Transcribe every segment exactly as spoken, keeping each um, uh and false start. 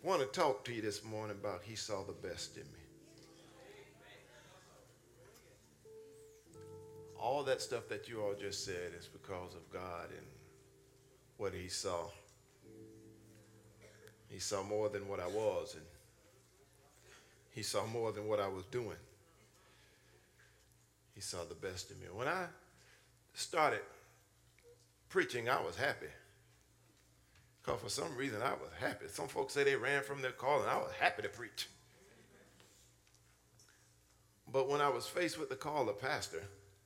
want to talk to you this morning about he saw the best in me. All that stuff that you all just said is because of God and what he saw. He saw more than what I was, and he saw more than what I was doing. He saw the best in me. When I started preaching, I was happy. Because for some reason, I was happy. Some folks say they ran from their call, and I was happy to preach. But when I was faced with the call of pastor,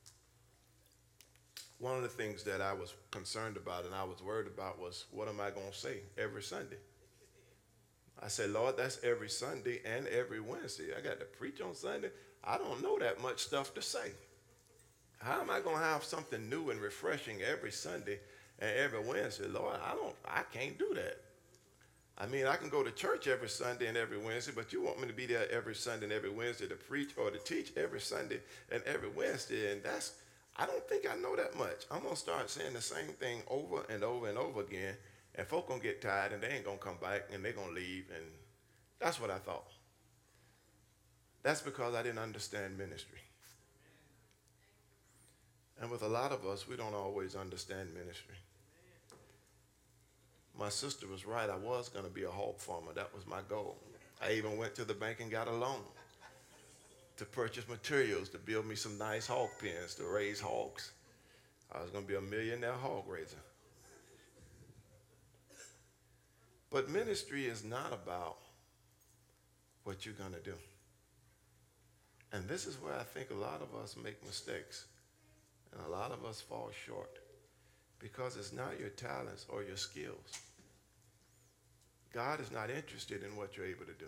one of the things that I was concerned about and I was worried about was, what am I going to say every Sunday? I said, Lord, that's every Sunday and every Wednesday. I got to preach on Sunday. I don't know that much stuff to say. How am I going to have something new and refreshing every Sunday and every Wednesday? Lord, I don't, I can't do that. I mean, I can go to church every Sunday and every Wednesday, but you want me to be there every Sunday and every Wednesday to preach or to teach every Sunday and every Wednesday, and that's, I don't think I know that much. I'm going to start saying the same thing over and over and over again, and folk going to get tired, and they ain't going to come back, and they're going to leave, and that's what I thought. That's because I didn't understand ministry. And with a lot of us, we don't always understand ministry. My sister was right. I was going to be a hog farmer. That was my goal. I even went to the bank and got a loan to purchase materials to build me some nice hog pens to raise hogs. I was going to be a millionaire hog raiser. But ministry is not about what you're going to do. And this is where I think a lot of us make mistakes. And a lot of us fall short. Because it's not your talents or your skills. God is not interested in what you're able to do.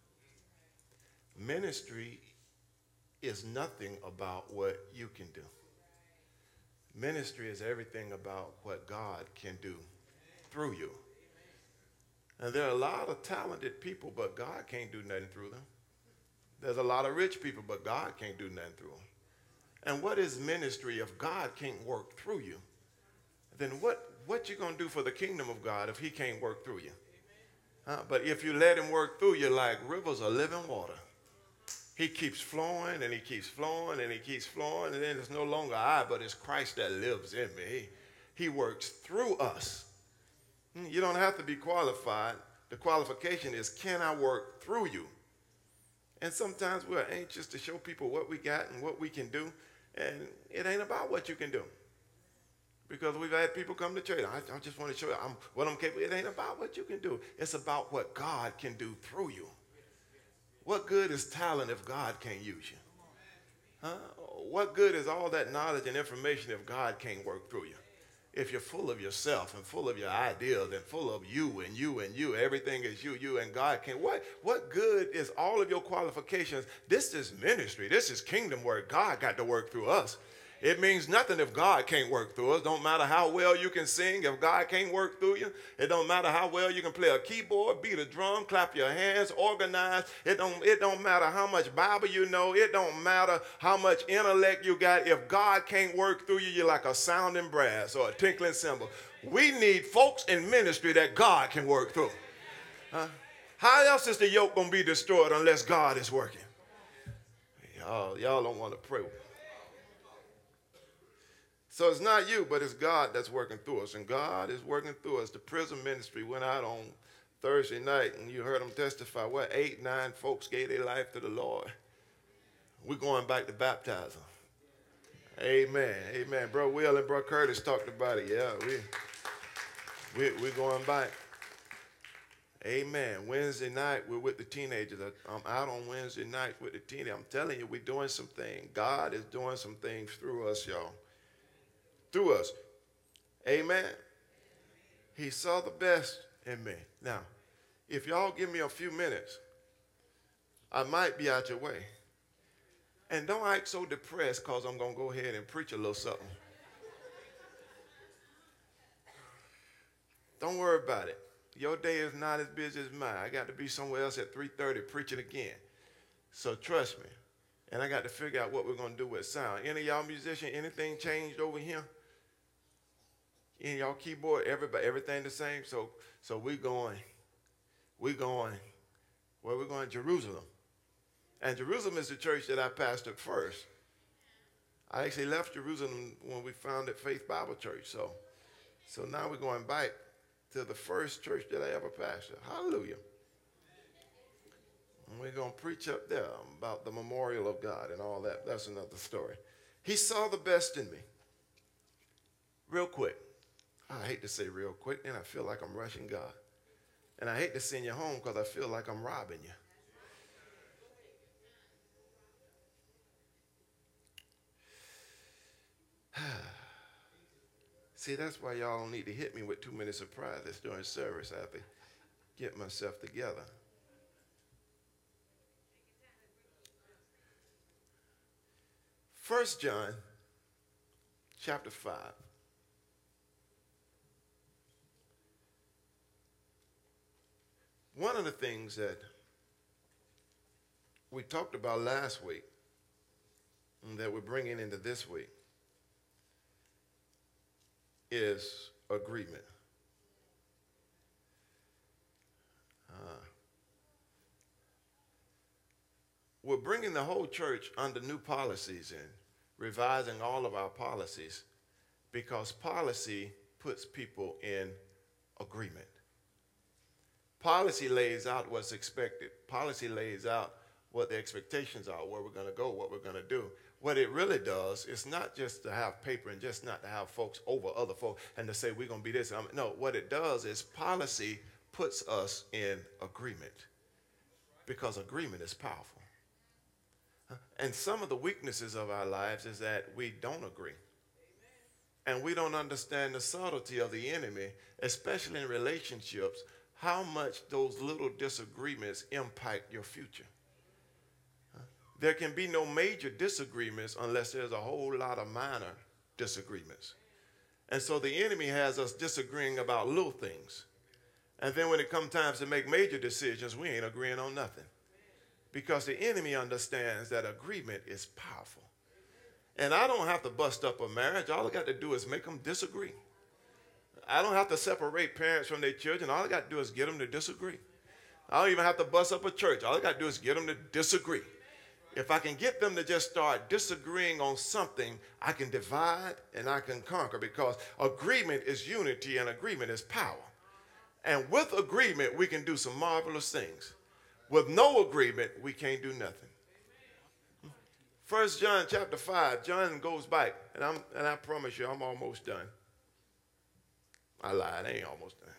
Ministry is nothing about what you can do. Ministry is everything about what God can do through you. And there are a lot of talented people, but God can't do nothing through them. There's a lot of rich people, but God can't do nothing through them. And what is ministry if God can't work through you? Then what, what you going to do for the kingdom of God if he can't work through you? Uh, but if you let him work through you like rivers of living water, he keeps flowing and he keeps flowing and he keeps flowing, and then it's no longer I, but it's Christ that lives in me. He, he works through us. You don't have to be qualified. The qualification is, can I work through you? And sometimes we're anxious to show people what we got and what we can do, and it ain't about what you can do. Because we've had people come to church. I, I just want to show you I'm, what I'm capable of. It ain't about what you can do. It's about what God can do through you. What good is talent if God can't use you? Huh? What good is all that knowledge and information if God can't work through you? If you're full of yourself and full of your ideas and full of you and you and you, everything is you, you, and God can't. What, what good is all of your qualifications? This is ministry. This is kingdom work. God got to work through us. It means nothing if God can't work through us. Don't matter how well you can sing. If God can't work through you, it don't matter how well you can play a keyboard, beat a drum, clap your hands, organize. It don't, it don't matter how much Bible you know. It don't matter how much intellect you got. If God can't work through you, you're like a sounding brass or a tinkling cymbal. We need folks in ministry that God can work through. Huh? How else is the yoke going to be destroyed unless God is working? Y'all, y'all don't want to pray. So it's not you, but it's God that's working through us. And God is working through us. The prison ministry went out on Thursday night, and you heard them testify. What, eight, nine folks gave their life to the Lord. We're going back to baptize them. Amen. Amen. Bro Will and Bro Curtis talked about it. Yeah, we, we, we're going back. Amen. Wednesday night, we're with the teenagers. I'm out on Wednesday night with the teenagers. I'm telling you, we're doing some things. God is doing some things through us, y'all. Through us. Amen. He saw the best in me. Now, if y'all give me a few minutes, I might be out your way. And don't act so depressed because I'm going to go ahead and preach a little something. Don't worry about it. Your day is not as busy as mine. I got to be somewhere else at three thirty preaching again. So trust me. And I got to figure out what we're going to do with sound. Any of y'all musician, anything changed over here? In y'all keyboard, everybody, everything the same. So, so we're going, we're going, where we're going? Jerusalem. And Jerusalem is the church that I pastored first. I actually left Jerusalem when we founded Faith Bible Church. So, so now we're going back to the first church that I ever pastored. Hallelujah. And we're going to preach up there about the memorial of God and all that. That's another story. He saw the best in me. Real quick. I hate to say real quick, and I feel like I'm rushing God. And I hate to send you home because I feel like I'm robbing you. See, that's why y'all don't need to hit me with too many surprises during service. I have to get myself together. First John chapter five. One of the things that we talked about last week and that we're bringing into this week is agreement. Uh, we're bringing the whole church under new policies and revising all of our policies because policy puts people in agreement. Policy lays out what's expected. Policy lays out what the expectations are, where we're going to go, what we're going to do. What it really does is not just to have paper and just not to have folks over other folks and to say we're going to be this. No, what it does is policy puts us in agreement because agreement is powerful. And some of the weaknesses of our lives is that we don't agree. And we don't understand the subtlety of the enemy, especially in relationships, how much those little disagreements impact your future. There can be no major disagreements unless there's a whole lot of minor disagreements. And so the enemy has us disagreeing about little things. And then when it comes time to make major decisions, we ain't agreeing on nothing. Because the enemy understands that agreement is powerful. And I don't have to bust up a marriage. All I got to do is make them disagree. I don't have to separate parents from their children. All I got to do is get them to disagree. I don't even have to bust up a church. All I got to do is get them to disagree. If I can get them to just start disagreeing on something, I can divide and I can conquer because agreement is unity and agreement is power. And with agreement, we can do some marvelous things. With no agreement, we can't do nothing. First John chapter five, John goes back, and, I'm, and I promise you, I'm almost done. I lied, I ain't almost done.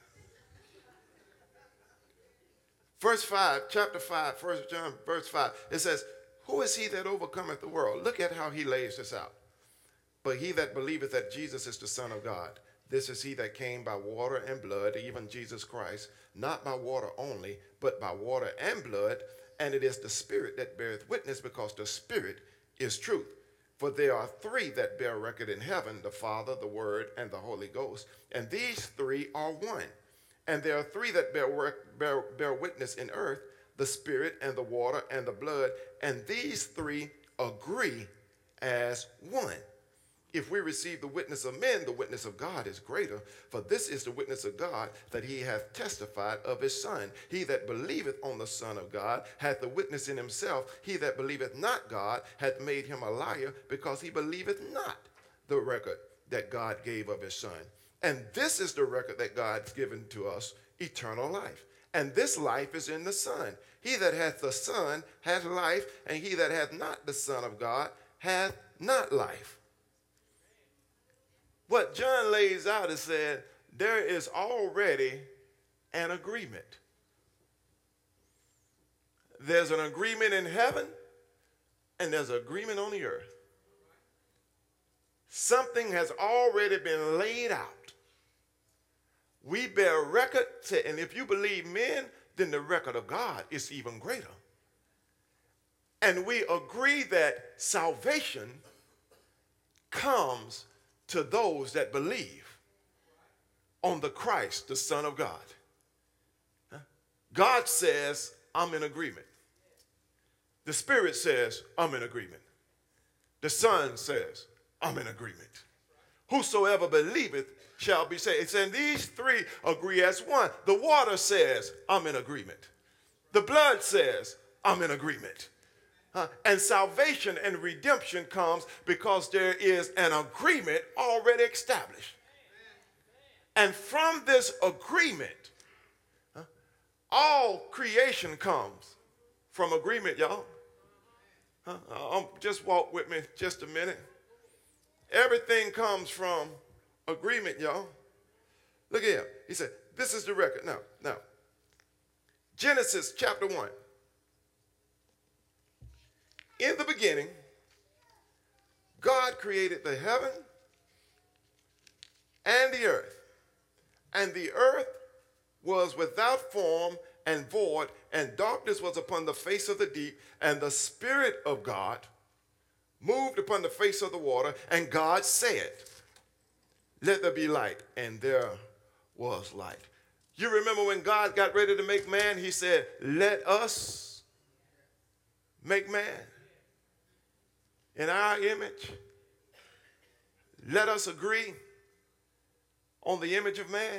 Verse five, chapter five, First John, verse five, it says, who is he that overcometh the world? Look at how he lays this out. But he that believeth that Jesus is the Son of God, this is he that came by water and blood, even Jesus Christ, not by water only, but by water and blood. And it is the Spirit that beareth witness, because the Spirit is truth. For there are three that bear record in heaven, the Father, the Word, and the Holy Ghost. And these three are one. And there are three that bear, work, bear, bear witness in earth, the Spirit and the water and the blood, and these three agree as one. If we receive the witness of men, the witness of God is greater, for this is the witness of God, that he hath testified of his Son. He that believeth on the Son of God hath the witness in himself. He that believeth not God hath made him a liar, because he believeth not the record that God gave of his Son. And this is the record that God's given to us, eternal life. And this life is in the Son. He that hath the Son hath life, and he that hath not the Son of God hath not life. What John lays out is said, there is already an agreement. There's an agreement in heaven, and there's an agreement on the earth. Something has already been laid out. We bear record, and if you believe men, then the record of God is even greater. And we agree that salvation comes to those that believe on the Christ, the Son of God. God says, I'm in agreement. The Spirit says, I'm in agreement. The Son says, I'm in agreement. Whosoever believeth shall be saved. It's in these three agree as one. The water says, I'm in agreement. The blood says, I'm in agreement. Uh, and salvation and redemption comes because there is an agreement already established. And from this agreement, uh, all creation comes from agreement, y'all. Uh, um, just walk with me just a minute. Everything comes from agreement, y'all. Look at him. He said, this is the record. Now, now, Genesis chapter one. In the beginning, God created the heaven and the earth. And the earth was without form and void, and darkness was upon the face of the deep, and the Spirit of God moved upon the face of the water, and God said, let there be light, and there was light. You remember when God got ready to make man, he said, let us make man in our image. Let us agree on the image of man.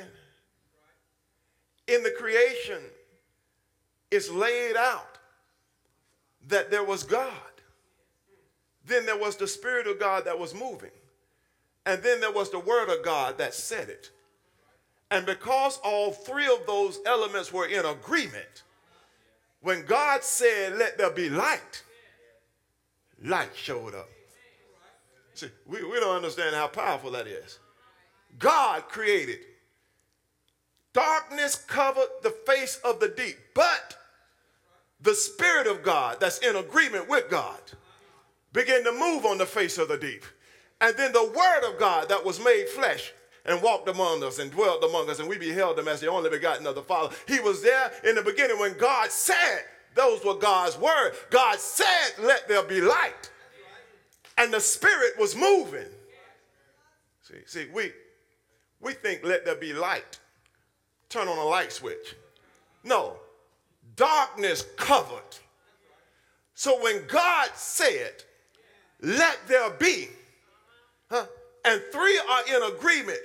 In the creation, it's laid out that there was God. Then there was the Spirit of God that was moving. And then there was the Word of God that said it. And because all three of those elements were in agreement, when God said, let there be light, light showed up. See, we, we don't understand how powerful that is. God created. Darkness covered the face of the deep, but the Spirit of God that's in agreement with God began to move on the face of the deep. And then the Word of God that was made flesh and walked among us and dwelt among us, and we beheld him as the only begotten of the Father. He was there in the beginning when God said, those were God's word. God said, let there be light. And the Spirit was moving. See, see, we, we think let there be light. Turn on a light switch. No, darkness covered. So when God said, let there be, huh, and three are in agreement,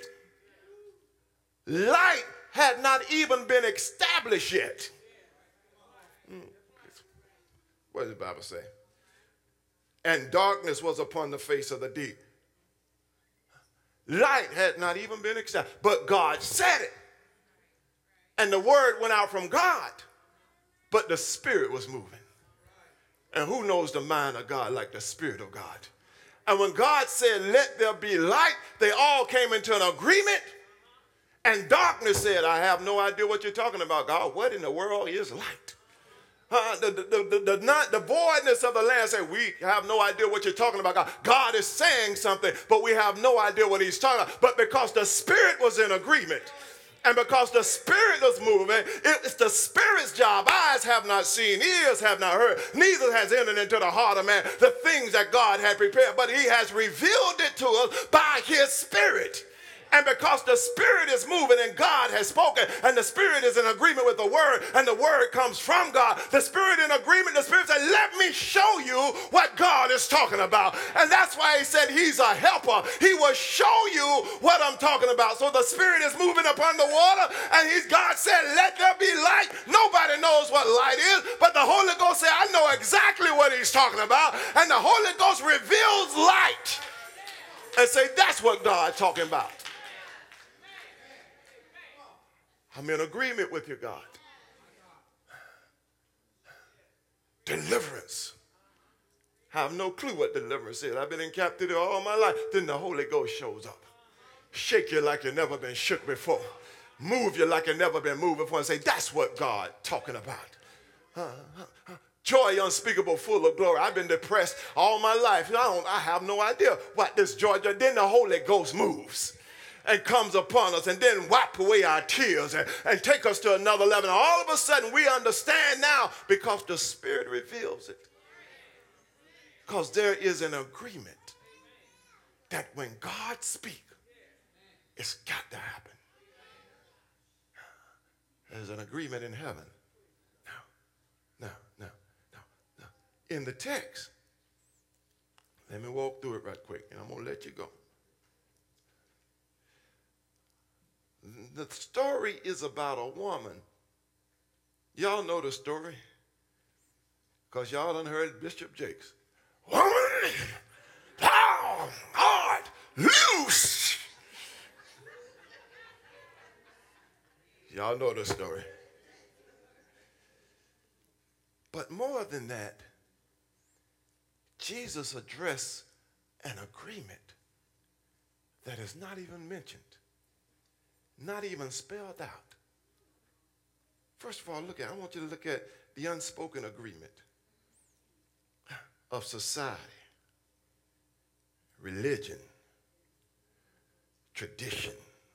light had not even been established yet. Hmm. What does the Bible say? And darkness was upon the face of the deep. Light had not even been established, but God said it. And the word went out from God, but the Spirit was moving. And who knows the mind of God like the Spirit of God? And when God said, let there be light, they all came into an agreement. And darkness said, I have no idea what you're talking about, God. What in the world is light? Uh, the, the, the, the, the, not, the voidness of the land said, we have no idea what you're talking about, God. God is saying something, but we have no idea what he's talking about. But because the Spirit was in agreement, and because the Spirit was moving, it's the Spirit's job. Eyes have not seen, ears have not heard, neither has entered into the heart of man the things that God had prepared, but he has revealed it to us by his Spirit. And because the Spirit is moving and God has spoken, and the Spirit is in agreement with the Word, and the Word comes from God, the Spirit in agreement, the Spirit said, let me show you what God is talking about. And that's why he said he's a helper. He will show you what I'm talking about. So the Spirit is moving upon the water, and he's, God said, let there be light. Nobody knows what light is, but the Holy Ghost said, I know exactly what he's talking about. And the Holy Ghost reveals light. And say, that's what God's talking about. I'm in agreement with you, God. Deliverance. I have no clue what deliverance is. I've been in captivity all my life. Then the Holy Ghost shows up. Shake you like you've never been shook before. Move you like you've never been moved before and say, that's what God's talking about. Uh, uh, uh, joy unspeakable, full of glory. I've been depressed all my life. I, don't, I have no idea what this joy is. Then the Holy Ghost moves and comes upon us and then wipe away our tears and, and take us to another level. And all of a sudden we understand now because the Spirit reveals it. Because there is an agreement that when God speaks, it's got to happen. There's an agreement in heaven. Now, now, now, now, now. In the text, let me walk through it right quick and I'm going to let you go. The story is about a woman. Y'all know the story because y'all done heard Bishop Jakes. Woman, thou art loose. Y'all know the story. But more than that, Jesus addressed an agreement that is not even mentioned, not even spelled out. First of all, look at, I want you to look at the unspoken agreement of society, religion, tradition.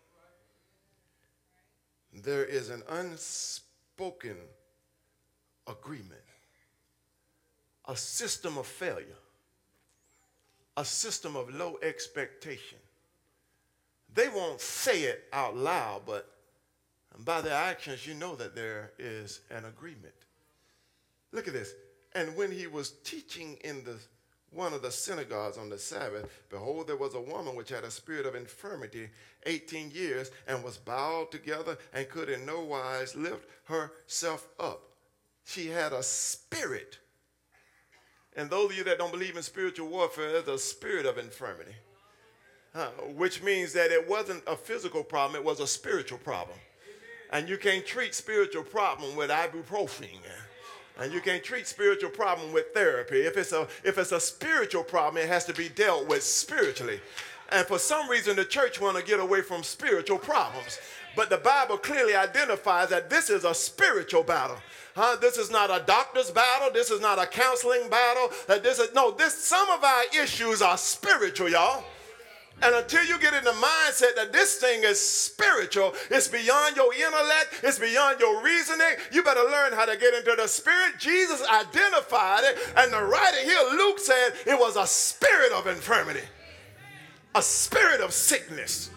There is an unspoken agreement, a system of failure, a system of low expectation. They won't say it out loud, but by their actions, you know that there is an agreement. Look at this. And when he was teaching in the one of the synagogues on the Sabbath, behold, there was a woman which had a spirit of infirmity eighteen years and was bowed together and could in no wise lift herself up. She had a spirit. And those of you that don't believe in spiritual warfare, there's a spirit of infirmity, uh, which means that it wasn't a physical problem, it was a spiritual problem. And you can't treat spiritual problem with ibuprofen. And you can't treat spiritual problem with therapy. If it's a if it's a spiritual problem, it has to be dealt with spiritually. And for some reason, the church want to get away from spiritual problems. But the Bible clearly identifies that this is a spiritual battle. Huh? This is not a doctor's battle. This is not a counseling battle. That this is no. This some of our issues are spiritual, y'all. And until you get in the mindset that this thing is spiritual, it's beyond your intellect, it's beyond your reasoning, you better learn how to get into the spirit. Jesus identified it, and the writer here, Luke, said it was a spirit of infirmity, a spirit of sickness.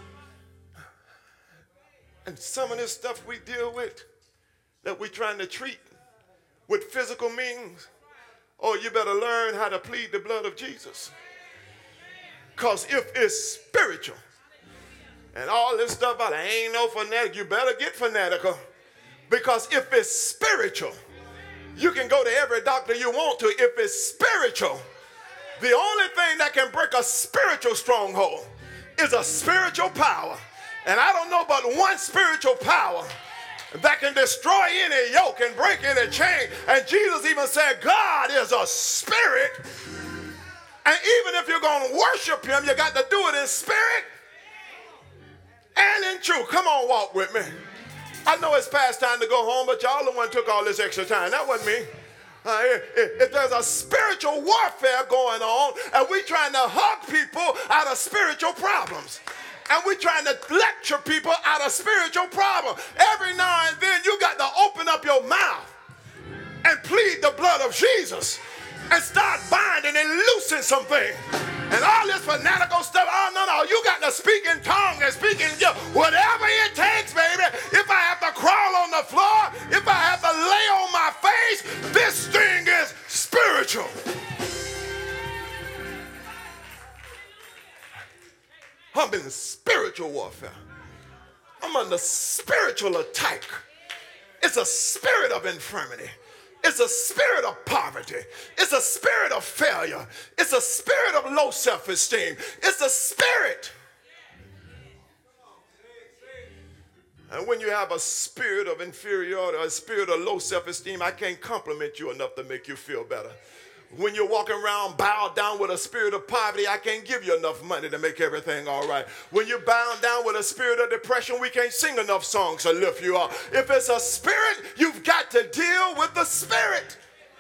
And some of this stuff we deal with that we're trying to treat with physical means, oh, you better learn how to plead the blood of Jesus. Because if it's spiritual and all this stuff about it ain't no fanatic, you better get fanatical. Because if it's spiritual, you can go to every doctor you want to. If it's spiritual, the only thing that can break a spiritual stronghold is a spiritual power. And I don't know but one spiritual power that can destroy any yoke and break any chain. And Jesus even said, God is a spirit. And even if you're going to worship him, you got to do it in spirit and in truth. Come on, walk with me. I know it's past time to go home, but y'all the one took all this extra time. That wasn't me. Uh, if, if there's a spiritual warfare going on, and we're trying to hug people out of spiritual problems, and we're trying to lecture people out of spiritual problems, every now and then you got to open up your mouth and plead the blood of Jesus. And start binding and loosing something. And all this fanatical stuff, oh, no, no, you got to speak in tongues and speak in, whatever it takes, baby. If I have to crawl on the floor, if I have to lay on my face, this thing is spiritual. I'm in spiritual warfare. I'm under spiritual attack. It's a spirit of infirmity. It's a spirit of poverty. It's a spirit of failure. It's a spirit of low self-esteem. It's a spirit. And when you have a spirit of inferiority, a spirit of low self-esteem, I can't compliment you enough to make you feel better. When you're walking around bowed down with a spirit of poverty, I can't give you enough money to make everything all right. When you're bound down with a spirit of depression, we can't sing enough songs to lift you up. If it's a spirit, you've got to deal with the spirit.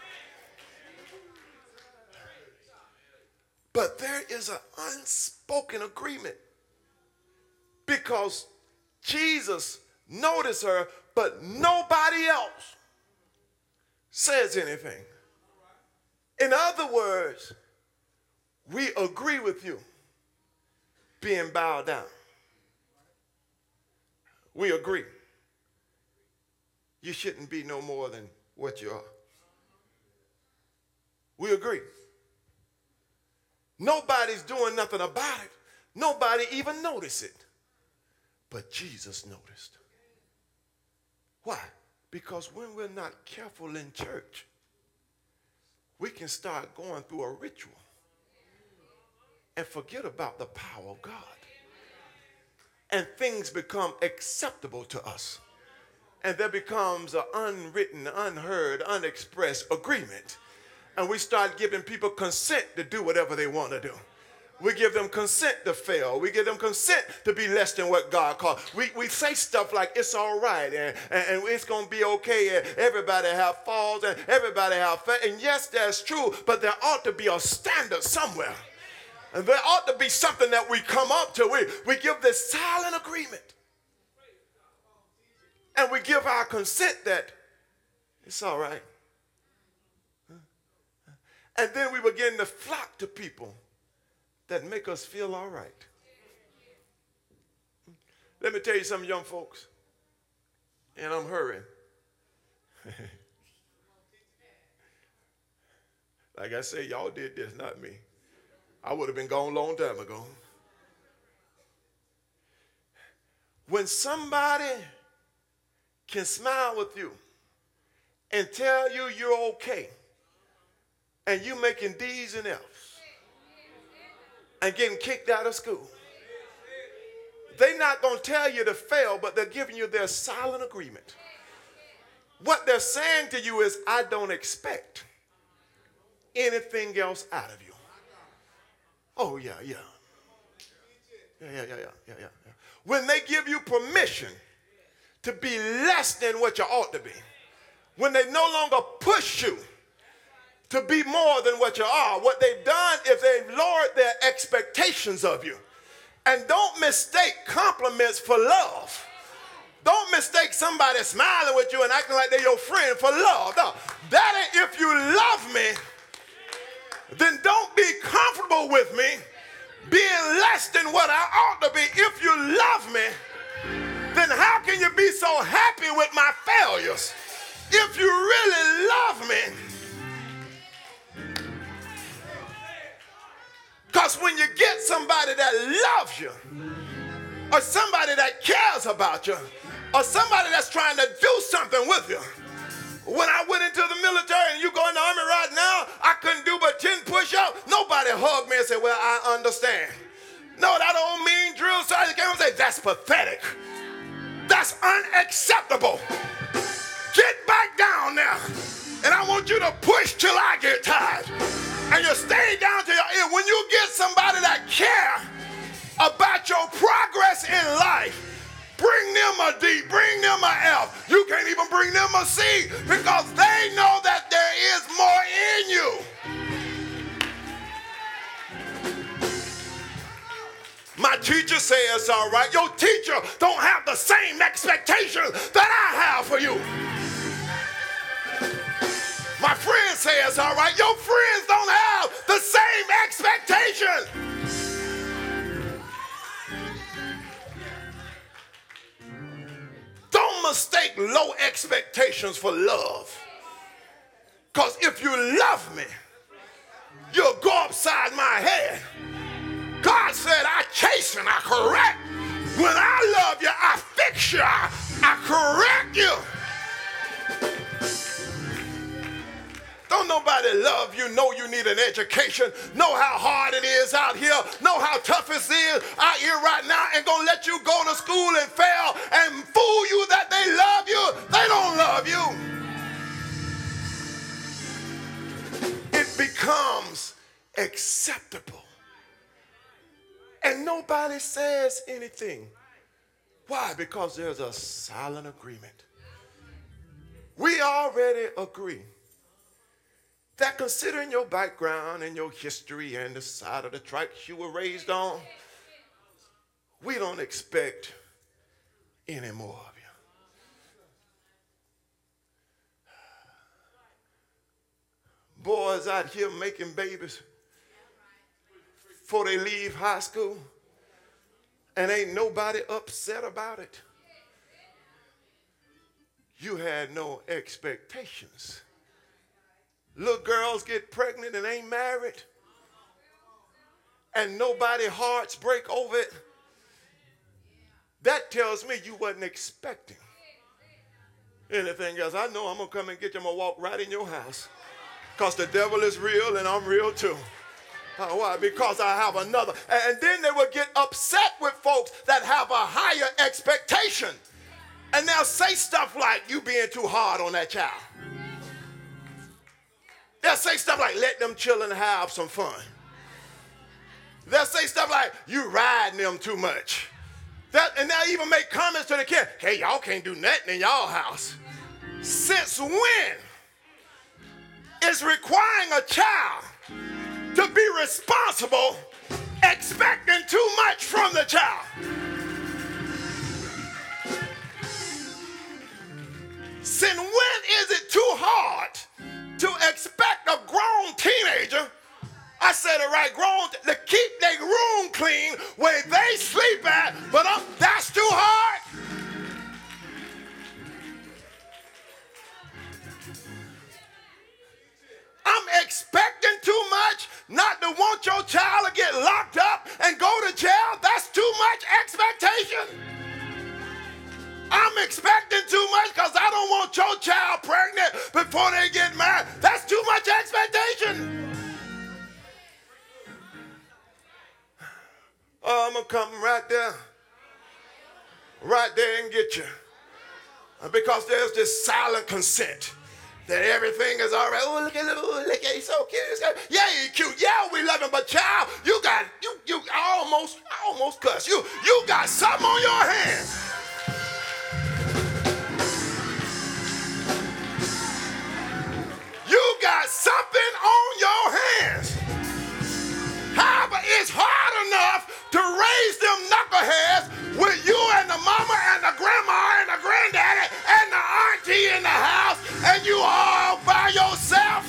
But there is an unspoken agreement because Jesus noticed her, but nobody else says anything. In other words, we agree with you being bowed down. We agree. You shouldn't be no more than what you are. We agree. Nobody's doing nothing about it. Nobody even noticed it. But Jesus noticed. Why? Because when we're not careful in church, we can start going through a ritual and forget about the power of God. And things become acceptable to us. And there becomes an unwritten, unheard, unexpressed agreement. And we start giving people consent to do whatever they want to do. We give them consent to fail. We give them consent to be less than what God called. We, we say stuff like it's all right and, and, and it's going to be okay and everybody have falls and everybody have faith. And yes, that's true, but there ought to be a standard somewhere. And there ought to be something that we come up to. We, we give this silent agreement. And we give our consent that it's all right. And then we begin to flock to people that make us feel all right. Let me tell you something, young folks, and I'm hurrying. Like I say, y'all did this, not me. I would have been gone a long time ago. When somebody can smile with you and tell you you're okay, and you making D's and F's, and getting kicked out of school. They're not going to tell you to fail, but they're giving you their silent agreement. What they're saying to you is, I don't expect anything else out of you. Oh, yeah, yeah. Yeah, yeah, yeah, yeah, yeah, yeah. When they give you permission to be less than what you ought to be, when they no longer push you to be more than what you are, what they've done is they've lowered their expectations of you. And don't mistake compliments for love. Don't mistake somebody smiling with you and acting like they're your friend for love. No, that ain't, if you love me, then don't be comfortable with me being less than what I ought to be. If you love me, then how can you be so happy with my failures? If you really love me, because when you get somebody that loves you, or somebody that cares about you, or somebody that's trying to do something with you. When I went into the military and you go in the army right now, I couldn't do but ten push-ups. Nobody hugged me and said, well, I understand. No, that old mean drill sergeant came and said, that's pathetic. That's unacceptable. Get back down now. And I want you to push till I get tired. And you stay down to your ear. When you get somebody that care about your progress in life, bring them a D, bring them a F. You can't even bring them a C because they know that there is more in you. My teacher says it's all right. Your teacher don't have the same expectations that I have for you. My friends say it's all right. Your friends don't have the same expectations. Don't mistake low expectations for love. Because if you love me, you'll go upside my head. God said, I chasten, I correct. When I love you, I fix you, I, I correct you. Don't nobody love you, know you need an education, know how hard it is out here, know how tough it is out here right now, and gonna let you go to school and fail and fool you that they love you. They don't love you. It becomes acceptable. And nobody says anything. Why? Because there's a silent agreement. We already agree that considering your background and your history and the side of the tracks you were raised on, we don't expect any more of you. Boys out here making babies before they leave high school, and ain't nobody upset about it. You had no expectations. Little girls get pregnant and ain't married, and nobody hearts break over it. that tells me you wasn't expecting anything else. I know I'm going to come and get you. I'm going to walk right in your house because the devil is real and I'm real too. Uh, why? Because I have another. And then they will get upset with folks that have a higher expectation. And they'll say stuff like, you being too hard on that child. They'll say stuff like, let them children have some fun. They'll say stuff like, you riding them too much. That, and they'll even make comments to the kid, hey, y'all can't do nothing in y'all house. Since when is requiring a child to be responsible expecting too much from the child? Since when is it too hard to expect a grown teenager, I said it right, grown, to keep their room clean where they sleep at, but um, that's too hard? I'm expecting too much not to want your child to get locked up and go to jail. That's too much expectation. I'm expecting too much because I don't want your child pregnant before they get married. That's too much expectation. Oh, I'm going to come right there. Right there and get you. Because there's this silent consent that everything is all right. Oh, look at him. Oh, look at him. He's so cute. He's so, yeah, he's cute. Yeah, we love him. But child, you got, you, you I almost, I almost cuss. You, you got something on your hands. You got something on your hands. However, it's hard enough to raise them knuckleheads with you and the mama and the grandma and the granddaddy and the auntie in the house and you all by yourself.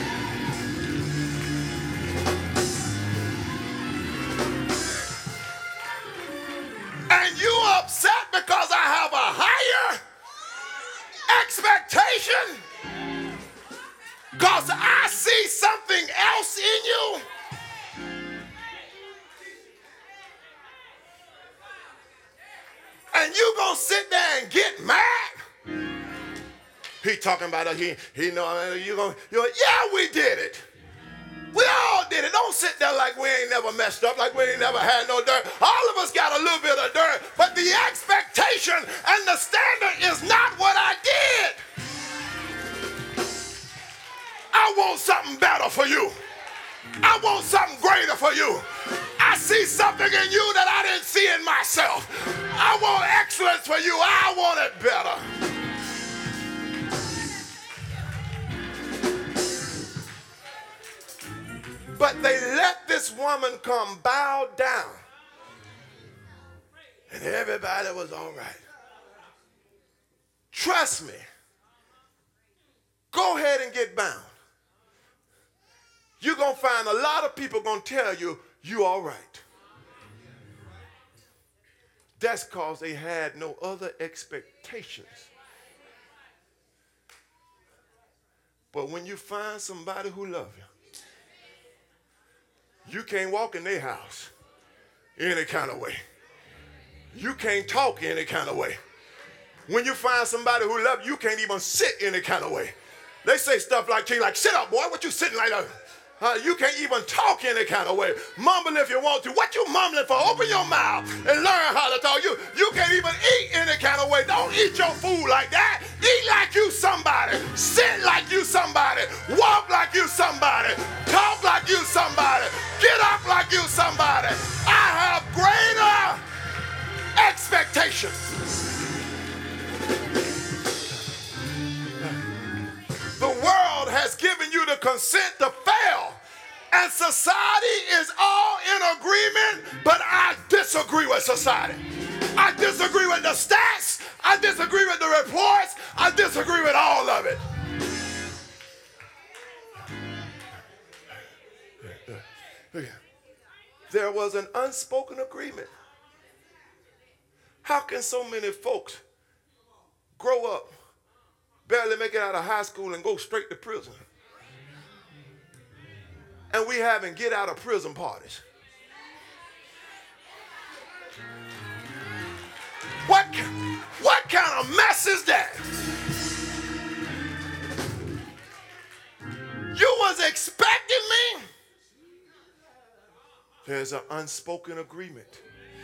And you upset because I have a higher expectation because I see something else in you. And you gonna sit there and get mad? He talking about it. He he know you gonna you yeah we did it. We all did it. Don't sit there like we ain't never messed up, like we ain't never had no dirt. All of us got a little bit of dirt, but the expectation and the standard is not what I did. I want something better for you. I want something greater for you. I see something in you that I didn't see in myself. I want excellence for you. I want it better. But they let this woman come bow down. And everybody was all right. Trust me. Go ahead and get bound. You're going to find a lot of people going to tell you, you all right. That's because they had no other expectations. But when you find somebody who loves you, you can't walk in their house any kind of way. You can't talk any kind of way. When you find somebody who loves you, you can't even sit any kind of way. They say stuff like, like, sit up, boy, what you sitting like that? Uh, you can't even talk any kind of way. Mumble if you want to. What you mumbling for? Open your mouth and learn how to talk. You, you can't even eat any kind of way. Don't eat your food like that. Eat like you somebody. Sit like you somebody. Walk like you somebody. Talk like you somebody. Get up like you somebody. I have greater expectations. The world has given you the consent to fail, and society is all in agreement, but I disagree with society. I disagree with the stats. I disagree with the reports. I disagree with all of it. There was an unspoken agreement. How can so many folks grow up, barely make it out of high school and go straight to prison? And we having get out of prison parties. What, what kind of mess is that? You was expecting me? There's an unspoken agreement.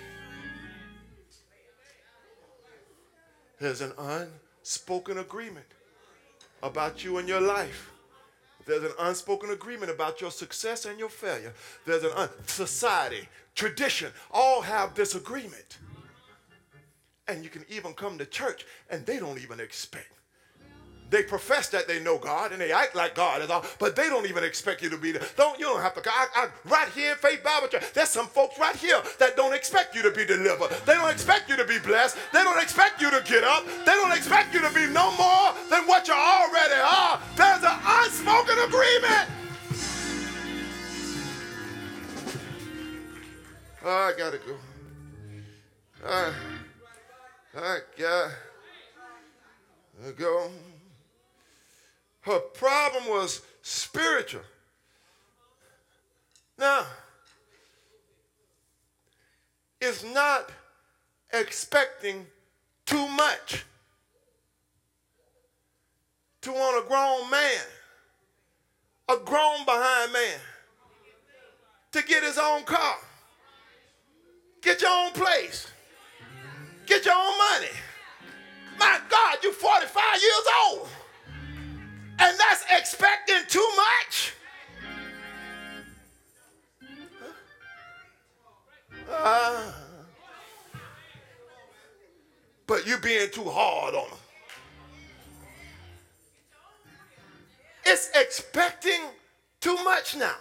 There's an unspoken agreement about you and your life. There's an unspoken agreement about your success and your failure. There's an un- society, tradition, all have this agreement. And you can even come to church and they don't even expect. They profess that they know God and they act like God is all, but they don't even expect you to be there. Don't you don't have to. I, I, right here in Faith Bible Church, there's some folks right here that don't expect you to be delivered. They don't expect you to be blessed. They don't expect you to get up. They don't expect you to be no more than what you already are. There's an unspoken agreement. Oh, I gotta go. Uh, I gotta go. Her problem was spiritual. Now, it's not expecting too much to want a grown man, a grown behind man, to get his own car, get your own place, get your own money. My God, you're forty-five years old. And that's expecting too much? Uh, but you being too hard on them. It's expecting too much now.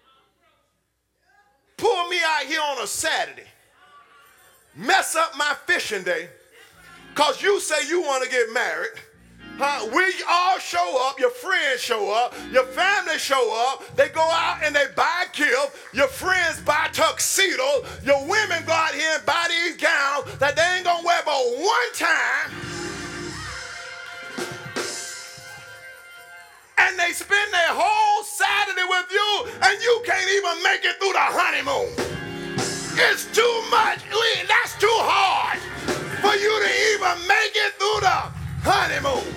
Pull me out here on a Saturday. Mess up my fishing day. Because you say you want to get married. Huh? We all show up, your friends show up, your family show up, they go out and they buy a gift, your friends buy tuxedos, your women go out here and buy these gowns that they ain't gonna wear but one time, and they spend their whole Saturday with you and you can't even make it through the honeymoon. It's too much, that's too hard for you to even make it through the honeymoon.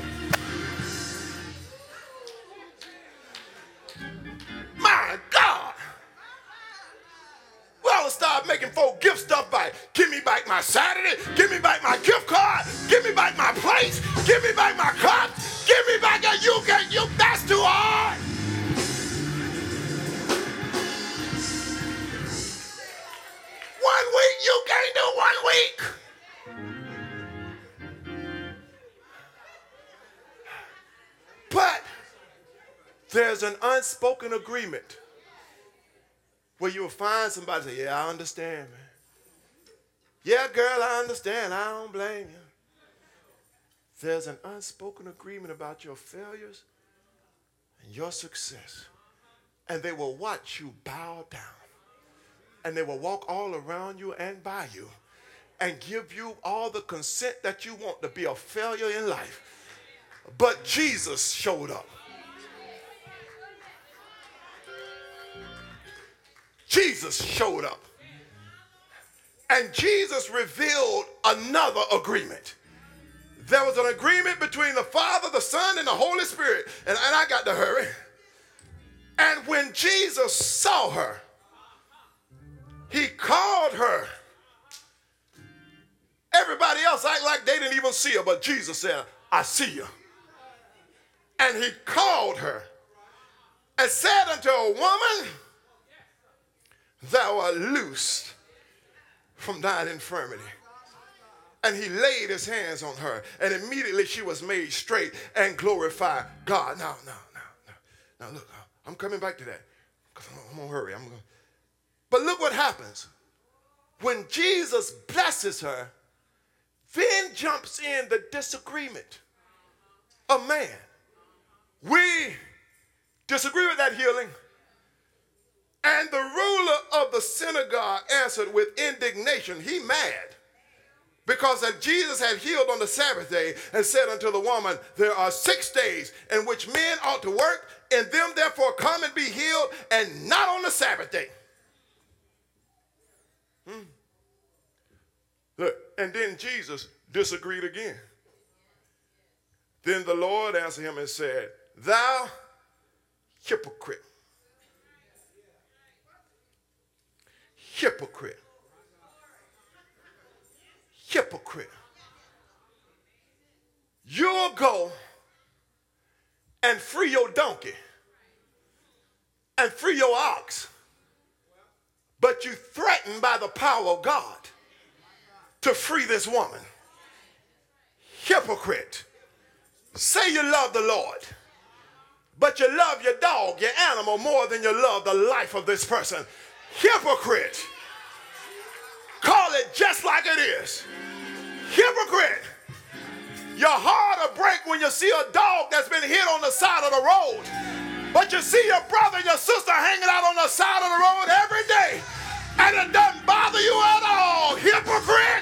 My God. We ought to start making folk gift stuff back. Give me back my Saturday. Give me back my gift card. Give me back my plates. Give me back my cup. Give me back a you get you. That's too hard. One week, you can't do one week. But there's an unspoken agreement where you'll find somebody say, yeah, I understand, man. Yeah, girl, I understand. I don't blame you. There's an unspoken agreement about your failures and your success. And they will watch you bow down. And they will walk all around you and by you and give you all the consent that you want to be a failure in life. But Jesus showed up. Jesus showed up. And Jesus revealed another agreement. There was an agreement between the Father, the Son, and the Holy Spirit. And, and I got to hurry. And when Jesus saw her, he called her. Everybody else act like they didn't even see her, but Jesus said, I see you. And he called her and said unto a woman, thou art loosed from thine infirmity. And he laid his hands on her, and immediately she was made straight and glorified God. Now, now, now, now, now look, I'm coming back to that because I'm, I'm going to hurry. I'm gonna... But look what happens. When Jesus blesses her, then jumps in the disagreement of man. We disagree with that healing. And the ruler of the synagogue answered with indignation. He mad because that Jesus had healed on the Sabbath day and said unto the woman, there are six days in which men ought to work, and them therefore come and be healed, and not on the Sabbath day. Hmm. Look, and then Jesus disagreed again. Then the Lord answered him and said, thou hypocrite. Hypocrite. Hypocrite. You'll go and free your donkey and free your ox, but you threatened by the power of God to free this woman. Hypocrite. Say you love the Lord, but you love your dog, your animal, more than you love the life of this person. Hypocrite. Call it just like it is. Hypocrite. Your heart will break when you see a dog that's been hit on the side of the road, but you see your brother and your sister hanging out on the side of the road every day, and it doesn't bother you at all. Hypocrite.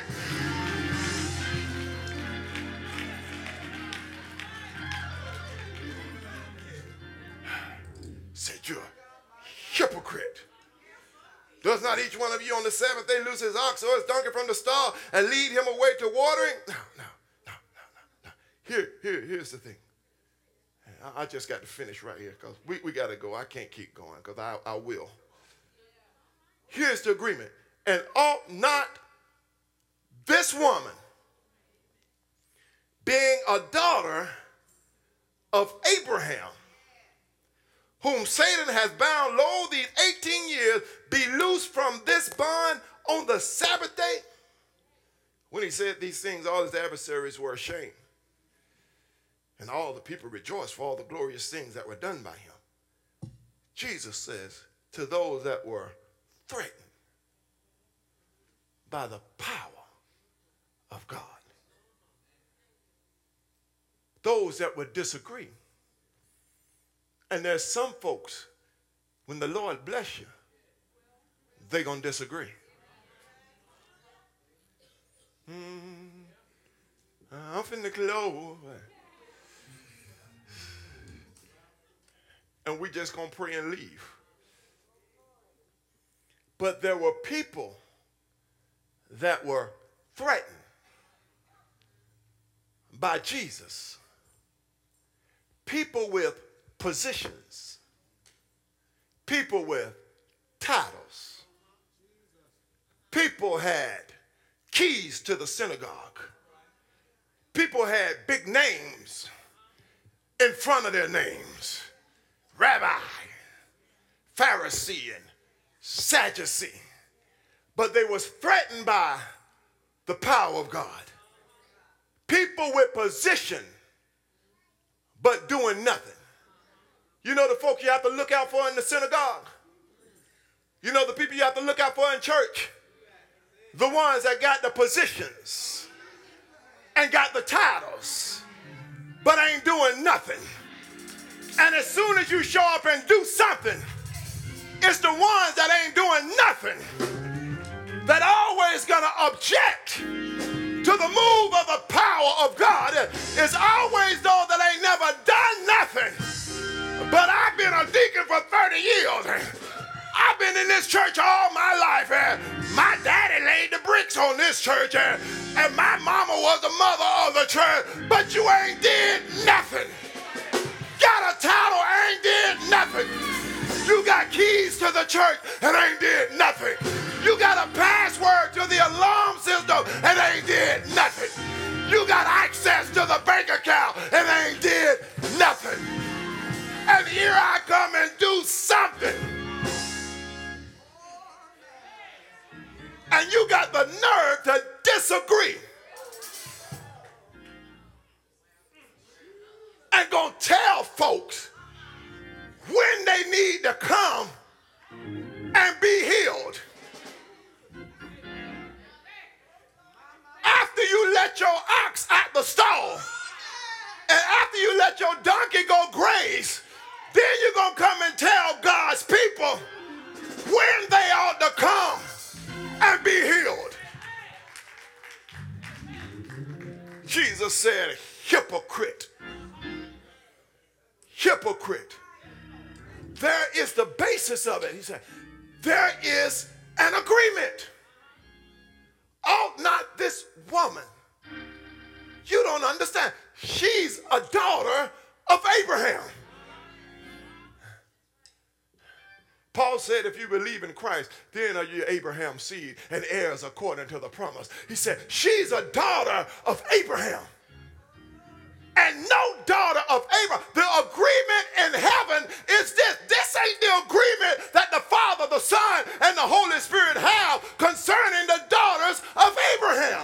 Said you're a hypocrite. Does not each one of you on the Sabbath day loose his ox or his donkey from the stall and lead him away to watering? No, no, no, no, no, no. Here, here, here's the thing. I, I just got to finish right here because we, we got to go. I can't keep going because I, I will. Here's the agreement. And ought not this woman, being a daughter of Abraham, whom Satan has bound, lo, these eighteen years, be loosed from this bond on the Sabbath day? When he said these things, all his adversaries were ashamed. And all the people rejoiced for all the glorious things that were done by him. Jesus says to those that were threatened by the power of God, those that would disagree. And there's some folks, when the Lord bless you, they're going to disagree. Mm, I'm finna close. And we just going to pray and leave. But there were people that were threatened by Jesus. People with positions, people with titles, people had keys to the synagogue, people had big names in front of their names: Rabbi, Pharisee, and Sadducee. But they was threatened by the power of God. People with position but doing nothing. You know the folk you have to look out for in the synagogue? You know the people you have to look out for in church? The ones that got the positions and got the titles, but ain't doing nothing. And as soon as you show up and do something, it's the ones that ain't doing nothing that always gonna object to the move of the power of God. It's always those that ain't never done nothing. But I've been a deacon for thirty years. I've been in this church all my life. My daddy laid the bricks on this church, and my mama was the mother of the church. But you ain't did nothing. Got a title, ain't did nothing. You got keys to the church and ain't did nothing. You got a password to the alarm system and ain't did nothing. You got access to the bank account and ain't did nothing. And here I come and do something. And you got the nerve to disagree. And gonna tell folks when they need to come and be healed. After you let your ox out the stall, and after you let your donkey go graze, then you're going to come and tell God's people when they ought to come and be healed. Jesus said, hypocrite. Hypocrite. There is the basis of it. He said, there is an agreement. Ought not this woman, you don't understand. She's a daughter of Abraham. Paul said, if you believe in Christ, then are you Abraham's seed and heirs according to the promise. He said, she's a daughter of Abraham. And no daughter of Abraham. The agreement in heaven is this. This ain't the agreement that the Father, the Son, and the Holy Spirit have concerning the daughters of Abraham.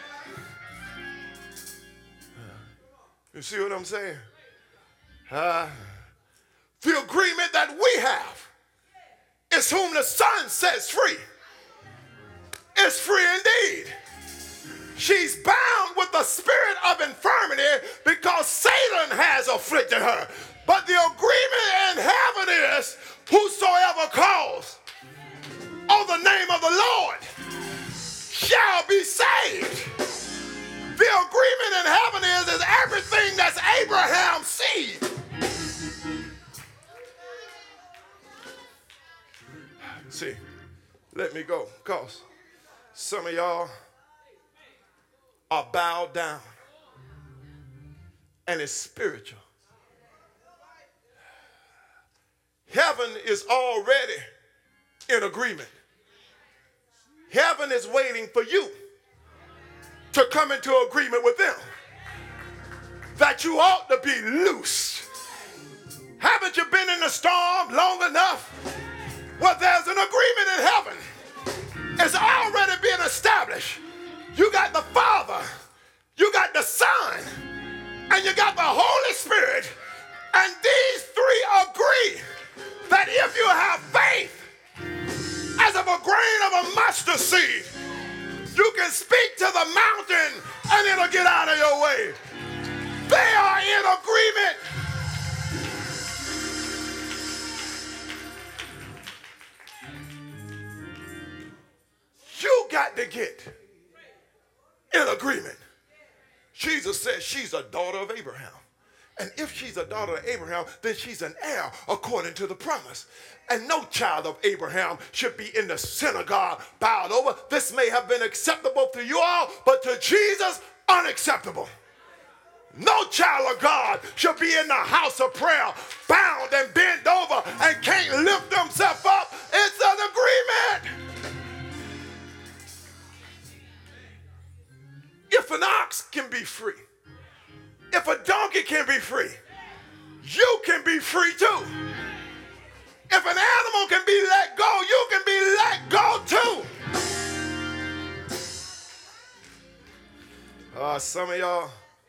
You see what I'm saying? Uh, the agreement that we have is whom the Son sets free is free indeed. She's bound with the spirit of infirmity because Satan has afflicted her. But the agreement in heaven is whosoever calls on the name of the Lord shall be saved. The agreement in heaven is, is everything that's Abraham's seed. See, let me go, because some of y'all are bowed down, and it's spiritual. Heaven is already in agreement. Heaven is waiting for you to come into agreement with them that you ought to be loose. Haven't you been in the storm long enough? Well, there's an agreement in heaven. It's already been established. You got the Father, you got the Son, and you got the Holy Spirit. And these three agree that if you have faith as of a grain of a mustard seed, you can speak to the mountain and it'll get out of your way. They are in agreement. You got to get in agreement. Jesus said she's a daughter of Abraham. And if she's a daughter of Abraham, then she's an heir according to the promise. And no child of Abraham should be in the synagogue bowed over. This may have been acceptable to you all, but to Jesus, unacceptable. No child of God should be in the house of prayer bound and bent over and can't lift themselves up. It's an agreement. If an ox can be free, if a donkey can be free, you can be free too. If an animal can be let go, you can be let go too. Uh, some of y'all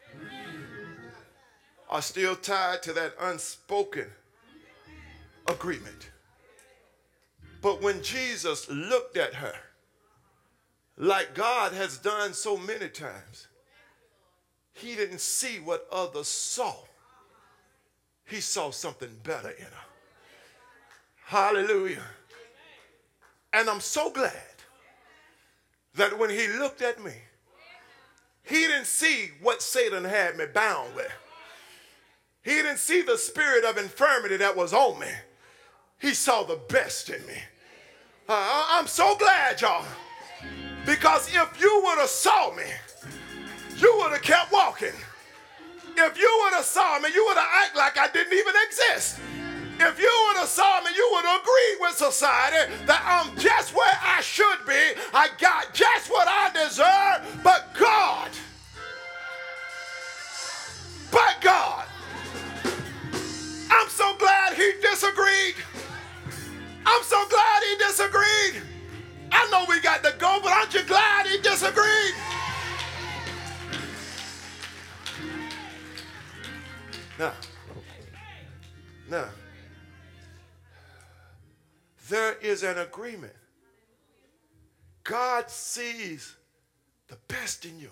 are still tied to that unspoken agreement. But when Jesus looked at her, like God has done so many times, he didn't see what others saw. He saw something better in her. Hallelujah. And I'm so glad that when he looked at me, he didn't see what Satan had me bound with. He didn't see the spirit of infirmity that was on me. He saw the best in me. Uh, I'm so glad, y'all. Because if you would have saw me, you would have kept walking. If you would have saw me, you would have acted like I didn't even exist. If you would have saw me, you would have agreed with society that I'm just where I should be. I got just what I deserve. But God, but God, I'm so glad he disagreed. I'm so glad he disagreed. I know we got to go, but aren't you glad he disagreed? Now, now, there is an agreement. God sees the best in you.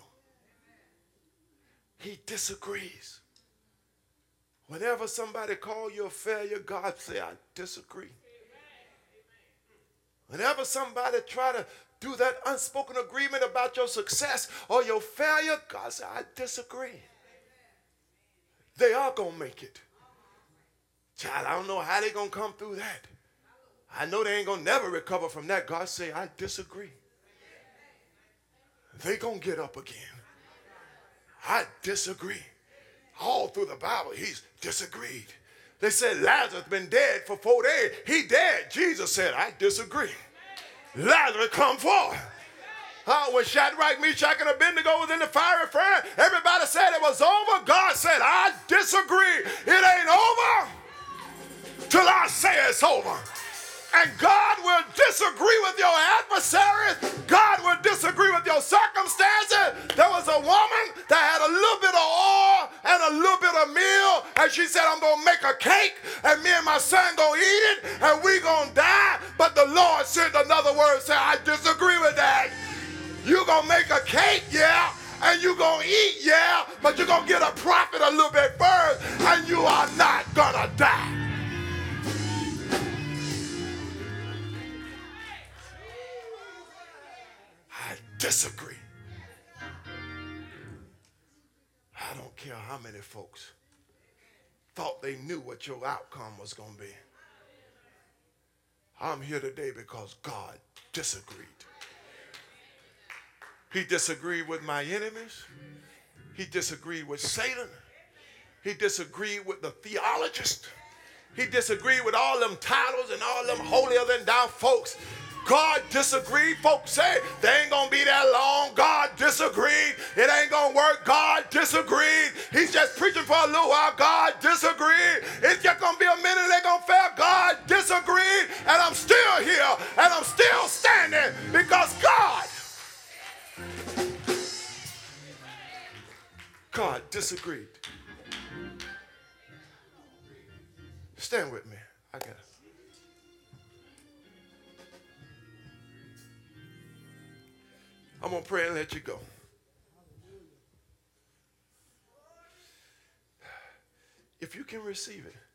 He disagrees. Whenever somebody calls you a failure, God say, I disagree. Whenever somebody try to do that unspoken agreement about your success or your failure, God say, I disagree. They are going to make it. Child, I don't know how they're going to come through that. I know they ain't going to never recover from that. God say, I disagree. They going to get up again. I disagree. All through the Bible, he's disagreed. They said Lazarus been dead for four days. He dead. Jesus said, I disagree. Lazarus, come forth. Uh, when Shadrach, Meshach, and Abednego was in the fiery furnace, everybody said it was over. God said, I disagree. It ain't over till I say it's over. And God will disagree with your adversaries. God will disagree with your circumstances. There was a woman that had a little bit of oil and a little bit of meal, and she said, I'm going to make a cake, and me and my son going to eat it, and we going to die. But the Lord sent another word, said, I disagree with that. You going to make a cake, yeah, and you going to eat, yeah, but you're going to get a profit a little bit first, and you are not going to die. I disagree. I don't care how many folks thought they knew what your outcome was going to be. I'm here today because God disagreed. He disagreed with my enemies. He disagreed with Satan. He disagreed with the theologists. He disagreed with all them titles and all them holier than thou folks. God disagreed. Folks say they ain't going to be that long. God disagreed. It ain't going to work. God disagreed. He's just preaching for a little while. God disagreed. It's just going to be a minute they're going to fail. God disagreed. And I'm still here. And I'm still standing because God, God disagreed. Stand with me. I got it. I'm going to pray and let you go. If you can receive it,